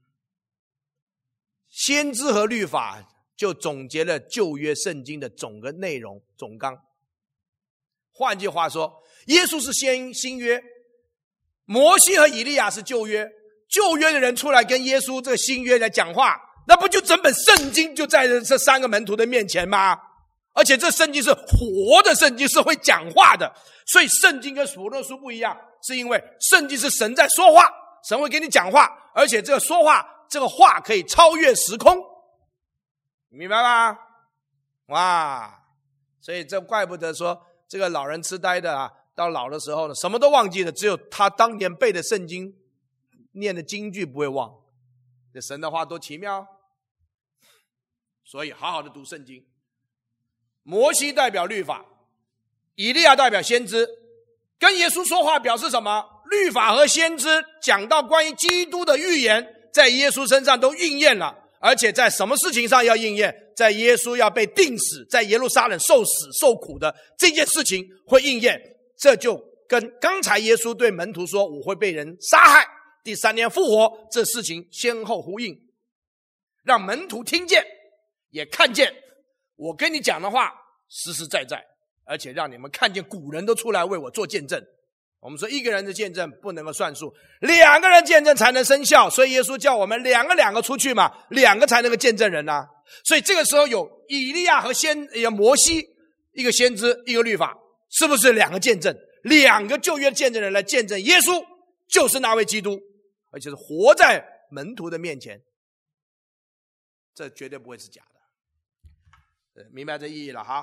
先知和律法就总结了旧约圣经的总个内容总纲。换句话说，耶稣是先新约，摩西和以利亚是旧约。旧约的人出来跟耶稣这个新约来讲话，那不就整本圣经就在这三个门徒的面前吗？而且这圣经是活的圣经，是会讲话的。所以圣经跟所罗书不一样，是因为圣经是神在说话，神会给你讲话，而且这个说话这个话可以超越时空，明白吗？哇！ 所以这怪不得说这个老人痴呆的啊，到老的时候呢，什么都忘记了，只有他当年背的圣经念的经句不会忘。这神的话多奇妙。所以好好的读圣经。摩西代表律法，以利亚代表先知，跟耶稣说话表示什么？律法和先知讲到关于基督的预言，在耶稣身上都应验了。而且在什么事情上要应验？在耶稣要被钉死，在耶路撒冷受死受苦的这件事情会应验。这就跟刚才耶稣对门徒说我会被人杀害，第三年复活，这事情先后呼应，让门徒听见也看见我跟你讲的话实实在在，而且让你们看见古人都出来为我做见证。我们说一个人的见证不能够算数，两个人见证才能生效，所以耶稣叫我们两个两个出去嘛，两个才能够见证人啊。所以这个时候有以利亚和先有摩西，一个先知一个律法，是不是两个见证？两个旧约见证人来见证耶稣就是那位基督，而且是活在门徒的面前，这绝对不会是假的。明白这意义了哈。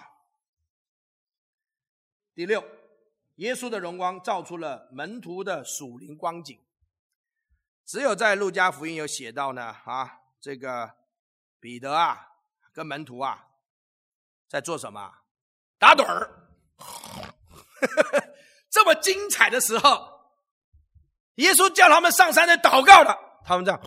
第六，耶稣的荣光照出了门徒的属灵光景。只有在路加福音有写到呢，啊，这个彼得啊跟门徒啊在做什么？打盹儿。这么精彩的时候，耶稣叫他们上山来祷告的，他们这样，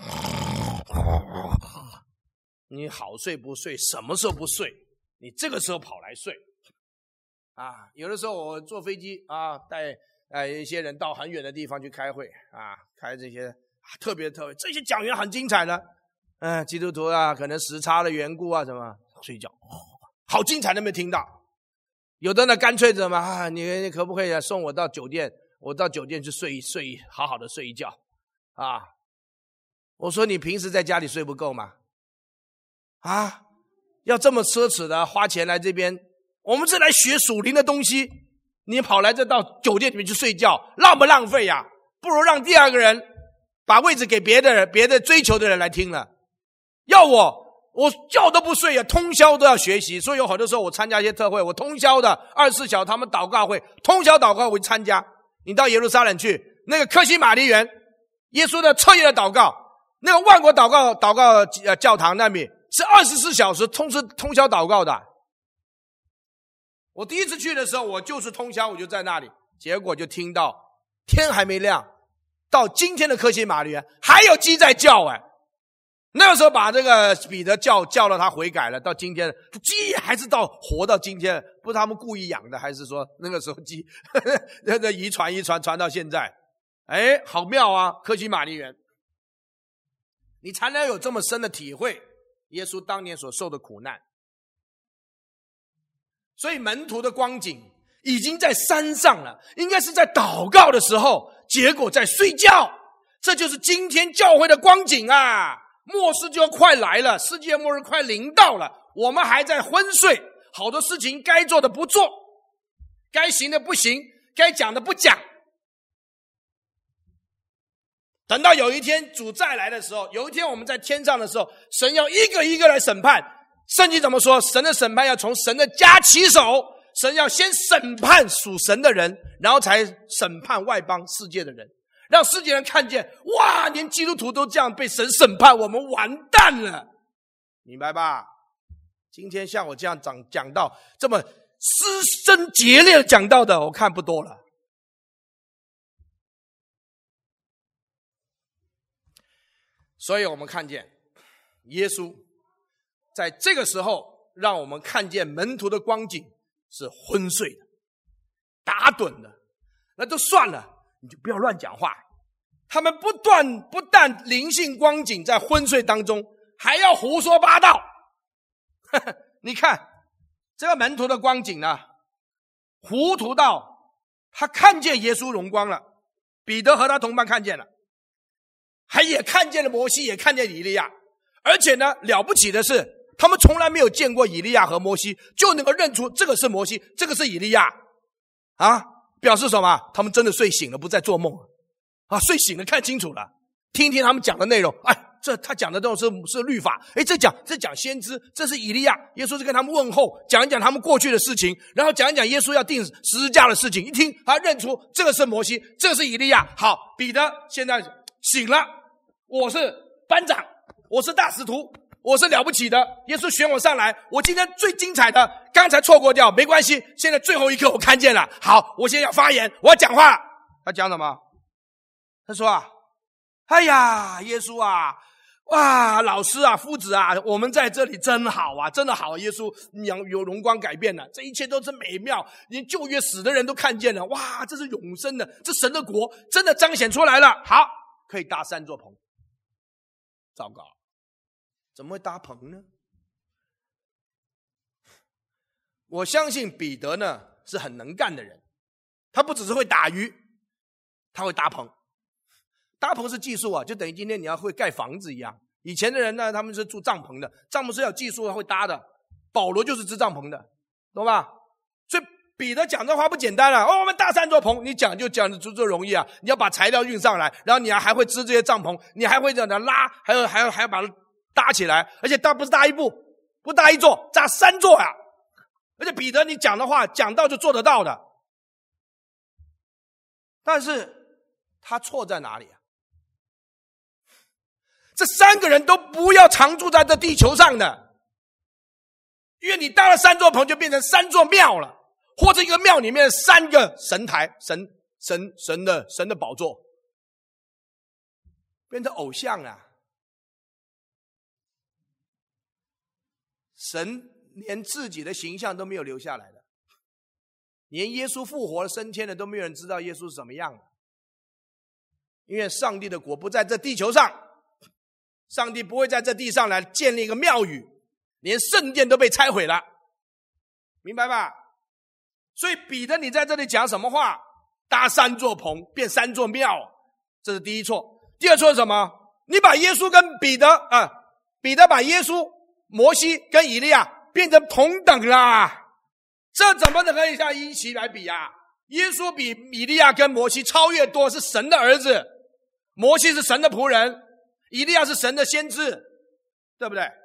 你好睡不睡？什么时候不睡？你这个时候跑来睡啊！有的时候我坐飞机啊，带呃一些人到很远的地方去开会啊，开这些、啊、特别特别，这些讲员很精彩的，嗯、呃，基督徒啊，可能时差的缘故啊，什么睡觉，好精彩，都没听到。有的呢，干脆怎么啊？你你可不可以送我到酒店？我到酒店去睡睡，好好的睡一觉啊！我说你平时在家里睡不够吗？啊，要这么奢侈的花钱来这边，我们是来学属灵的东西，你跑来这到酒店里面去睡觉，浪不浪费呀、啊？不如让第二个人把位置给别的人，别的追求的人来听了。要我。我觉都不睡啊，通宵都要学习，所以有好多时候我参加一些特会，我通宵的二十四小时他们祷告会，通宵祷告会参加。你到耶路撒冷去，那个科西玛丽园，耶稣的彻夜的祷告，那个万国祷告祷告呃教堂那里是二十四小时通时通宵祷告的。我第一次去的时候，我就是通宵，我就在那里，结果就听到天还没亮，到今天的科西玛丽园还有鸡在叫哎。那个时候把这个彼得叫叫了他悔改了，到今天鸡还是到活到今天，不是他们故意养的，还是说那个时候鸡那个遗传遗传传到现在，哎，好妙啊！科西玛丽园，你才能有这么深的体会耶稣当年所受的苦难。所以门徒的光景已经在山上了，应该是在祷告的时候，结果在睡觉，这就是今天教会的光景啊！末世就要快来了，世界末日快临到了，我们还在昏睡，好多事情该做的不做，该行的不行，该讲的不讲。等到有一天主再来的时候，有一天我们在天上的时候，神要一个一个来审判。圣经怎么说？神的审判要从神的家起手，神要先审判属神的人，然后才审判外邦世界的人，让世界人看见，哇，连基督徒都这样被神审判，我们完蛋了，明白吧？今天像我这样讲讲到这么撕声竭裂讲到的，我看不多了。所以我们看见耶稣在这个时候让我们看见门徒的光景是昏睡的，打盹的，那就算了，你就不要乱讲话。他们不断不但灵性光景在昏睡当中，还要胡说八道。你看这个门徒的光景呢，糊涂到他看见耶稣荣光了，彼得和他同伴看见了，还也看见了摩西，也看见以利亚。而且呢，了不起的是他们从来没有见过以利亚和摩西，就能够认出这个是摩西，这个是以利亚啊，表示什么？他们真的睡醒了，不再做梦啊，睡醒了看清楚了，听听他们讲的内容，哎， 这他讲的都是是律法，诶，这讲这讲先知，这是以利亚。耶稣是跟他们问候，讲一讲他们过去的事情，然后讲一讲耶稣要定十字架的事情。一听他认出这个是摩西，这个是以利亚。好，彼得现在醒了，我是班长，我是大使徒，我是了不起的，耶稣选我上来，我今天最精彩的刚才错过掉，没关系，现在最后一刻我看见了。好，我现在要发言，我要讲话。他讲什么？他说啊，哎呀，耶稣啊，哇，老师啊，夫子啊，我们在这里真好啊，真的好啊，耶稣你有荣光改变了，这一切都是美妙，连旧约死的人都看见了，哇，这是永生的，这神的国真的彰显出来了。好，可以搭三座棚。糟糕，怎么会搭棚呢？我相信彼得呢是很能干的人，他不只是会打鱼，他会搭棚。搭棚是技术啊，就等于今天你要会盖房子一样。以前的人呢，他们是住帐篷的，帐篷是要技术会搭的。保罗就是织帐篷的，懂吧？所以彼得讲这话不简单了、啊。哦，我们搭三座棚，你讲就讲的足足容易啊。你要把材料运上来，然后你还会织这些帐篷，你还会这样拉，还有还要还要把它搭起来，而且搭不是搭一步，不搭一座，搭三座呀、啊。而且彼得你讲的话讲到就做得到的，但是他错在哪里啊？这三个人都不要常住在这地球上的，因为你搭了三座棚就变成三座庙了，或者一个庙里面三个神台，神神神的神的宝座，变成偶像啊！神连自己的形象都没有留下来的，连耶稣复活了升天了都没有人知道耶稣是什么样的，因为上帝的国不在这地球上。上帝不会在这地上来建立一个庙宇，连圣殿都被拆毁了，明白吧？所以彼得你在这里讲什么话？搭三座棚变三座庙，这是第一错。第二错是什么？你把耶稣跟彼得啊，彼得把耶稣、摩西跟以利亚变成同等啦，这怎么能可以像一起来比啊？耶稣比以利亚跟摩西超越多，是神的儿子，摩西是神的仆人，以利亚是神的先知，对不对？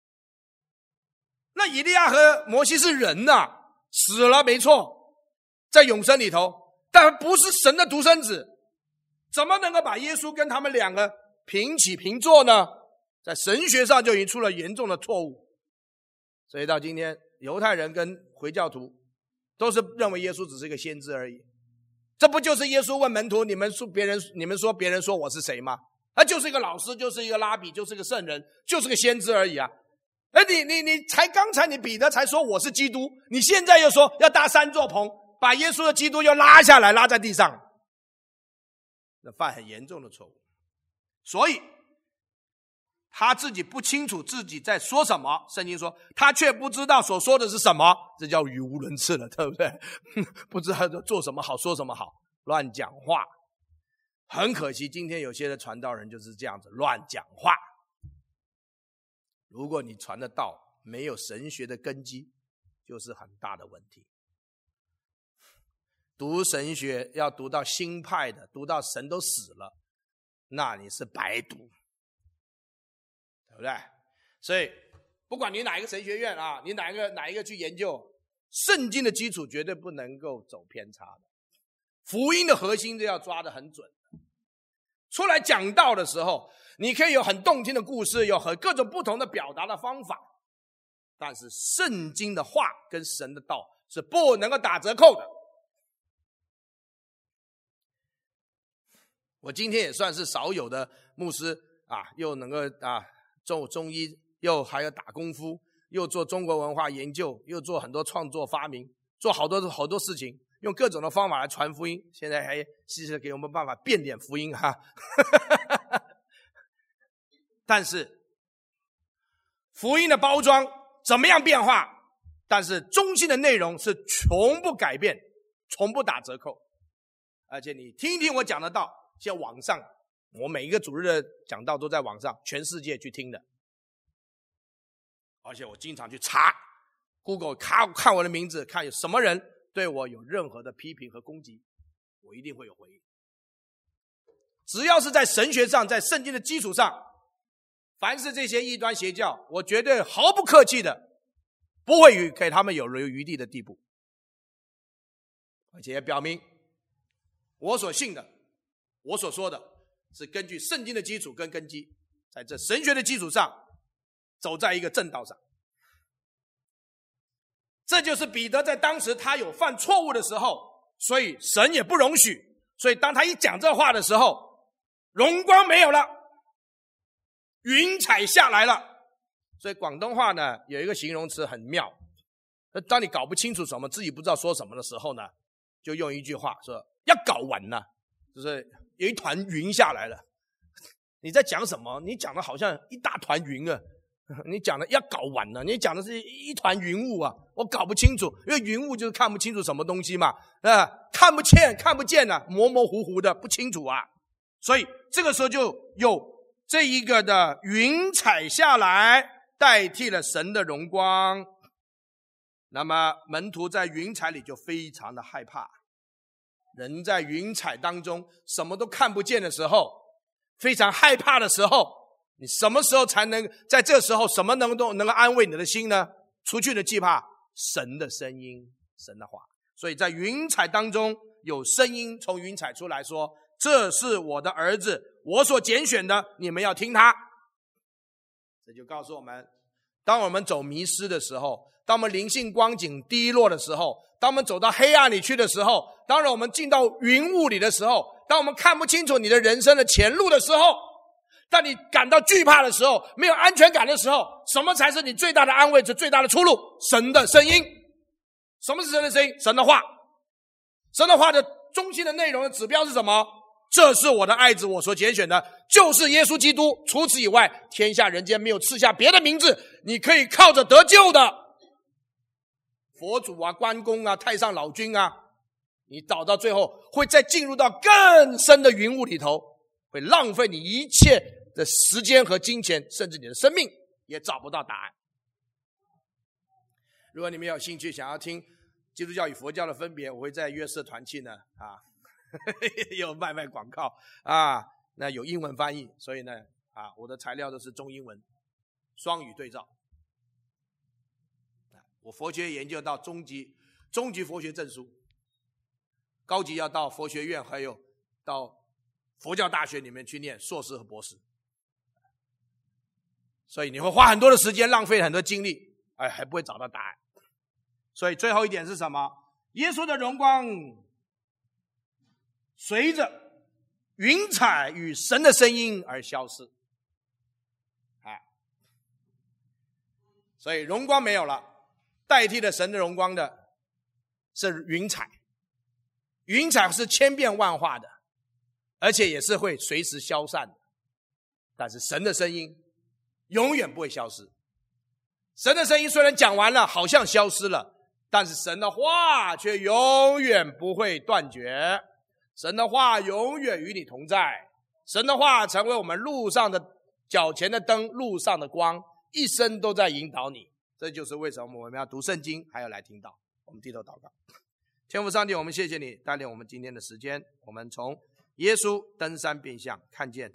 那以利亚和摩西是人啊，死了没错，在永生里头，但不是神的独生子，怎么能够把耶稣跟他们两个平起平坐呢？在神学上就已经出了严重的错误。所以到今天犹太人跟回教徒都是认为耶稣只是一个先知而已。这不就是耶稣问门徒，你们说别人你们说别人说我是谁吗？他就是一个老师，就是一个拉比，就是一个圣人，就是个先知而已啊！而你你你才刚才你彼得才说我是基督，你现在又说要搭三座棚，把耶稣的基督又拉下来，拉在地上，那犯很严重的错误。所以他自己不清楚自己在说什么，圣经说他却不知道所说的是什么，这叫语无伦次了，对不对？不知道做什么好，说什么好，乱讲话。很可惜今天有些的传道人就是这样子乱讲话。如果你传的道没有神学的根基，就是很大的问题。读神学要读到新派的，读到神都死了，那你是白读，对不对？所以不管你哪一个神学院啊，你哪一个哪一个去研究，圣经的基础绝对不能够走偏差的，福音的核心都要抓得很准。出来讲道的时候，你可以有很动听的故事，有很各种不同的表达的方法，但是圣经的话跟神的道是不能够打折扣的。我今天也算是少有的牧师啊，又能够啊做中医，又还要打功夫，又做中国文化研究，又做很多创作发明，做好多好多事情，用各种的方法来传福音。现在还试试给我们办法变点福音哈。但是福音的包装怎么样变化，但是中心的内容是从不改变，从不打折扣。而且你听听我讲的道，现在网上我每一个主日的讲道都在网上，全世界去听的。而且我经常去查 Google 看看我的名字，看有什么人对我有任何的批评和攻击，我一定会有回应。只要是在神学上，在圣经的基础上， 凡是这些异端邪教，我绝对毫不客气的，不会给他们有留余地的地步。而且也表明，我所信的，我所说的，是根据圣经的基础跟根基，在这神学的基础上，走在一个正道上。这就是彼得在当时他有犯错误的时候，所以神也不容许，所以当他一讲这话的时候，荣光没有了，云彩下来了。所以广东话呢有一个形容词很妙，当你搞不清楚什么，自己不知道说什么的时候呢，就用一句话说要搞完了，就是有一团云下来了。你在讲什么？你讲的好像一大团云啊，你讲的要搞完了，你讲的是一团云雾啊，我搞不清楚，因为云雾就是看不清楚什么东西嘛，啊，看不见看不见啊，模模糊糊的不清楚啊，所以这个时候就有这一个的云彩下来，代替了神的荣光。那么门徒在云彩里就非常的害怕，人在云彩当中什么都看不见的时候，非常害怕的时候，你什么时候才能在这时候什么能够能够安慰你的心呢？除去的惧怕，神的声音，神的话。所以在云彩当中有声音从云彩出来说，这是我的儿子，我所拣选的，你们要听他。这就告诉我们，当我们走迷失的时候，当我们灵性光景低落的时候，当我们走到黑暗里去的时候，当然我们进到云雾里的时候，当我们看不清楚你的人生的前路的时候，当你感到惧怕的时候，没有安全感的时候，什么才是你最大的安慰，是最大的出路？神的声音。什么是神的声音？神的话。神的话的中心的内容的指标是什么？这是我的爱子，我所拣选的，就是耶稣基督，除此以外，天下人间没有赐下别的名字你可以靠着得救的。佛祖啊，关公啊，太上老君啊，你倒到最后会再进入到更深的云雾里头，会浪费你一切的时间和金钱，甚至你的生命也找不到答案。如果你们有兴趣想要听基督教与佛教的分别，我会在约瑟团契呢啊有卖卖广告啊，那有英文翻译，所以呢啊，我的材料都是中英文双语对照。我佛学研究到中级中级佛学证书，高级要到佛学院，还有到佛教大学里面去念硕士和博士。所以你会花很多的时间，浪费很多精力，哎，还不会找到答案。所以最后一点是什么？耶稣的荣光随着云彩与神的声音而消失。哎，所以荣光没有了，代替了神的荣光的是云彩。云彩是千变万化的，而且也是会随时消散的，但是神的声音永远不会消失。神的声音虽然讲完了好像消失了，但是神的话却永远不会断绝。神的话永远与你同在，神的话成为我们路上的脚前的灯，路上的光，一生都在引导你。这就是为什么我们要读圣经，还要来听道。我们低头祷告。天父上帝，我们谢谢你带领我们今天的时间，我们从耶稣登山变像看见